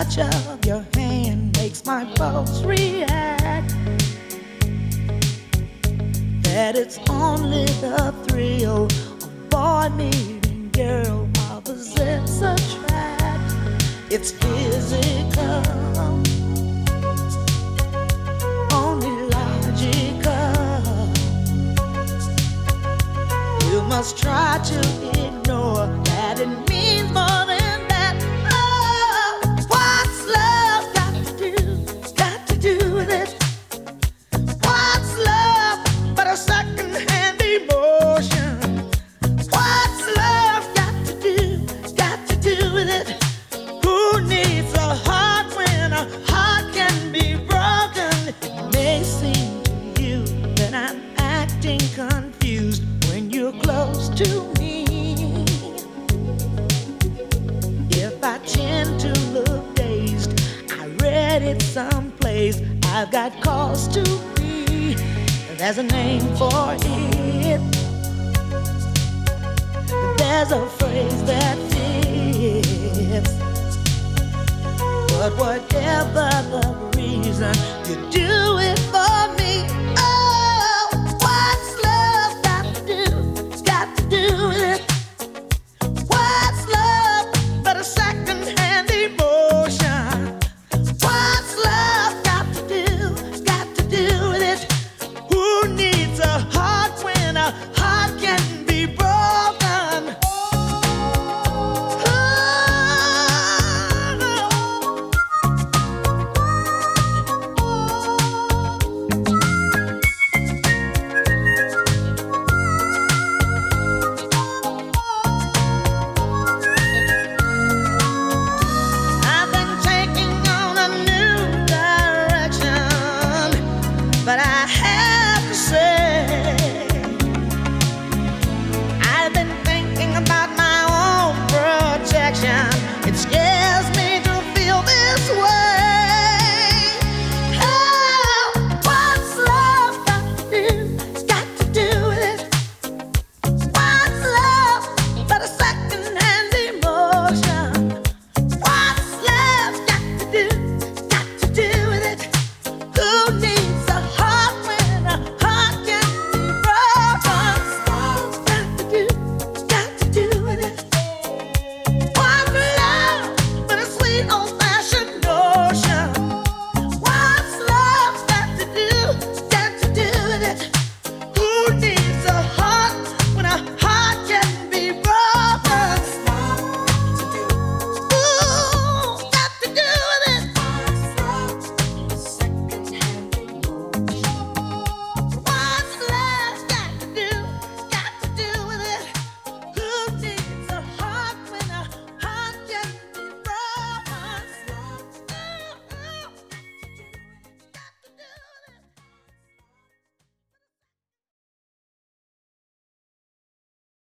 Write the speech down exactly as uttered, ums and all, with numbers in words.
touch of your hand makes my pulse react. That it's only the thrill of boy meeting girl, opposites attract. It's physical, only logical. You must try to ignore that it means more than that. Oh, what's love got to do, got to do with it? What's love but a second-hand emotion? What's love got to do, got to do with it? Who needs a heart when a heart can be broken? It may seem to you that I'm acting confused when you're close to me. If I tend to look dazed, I read it someplace. I've got cause to be. There's a name for it. There's a phrase that fits. But whatever the reason, you do it for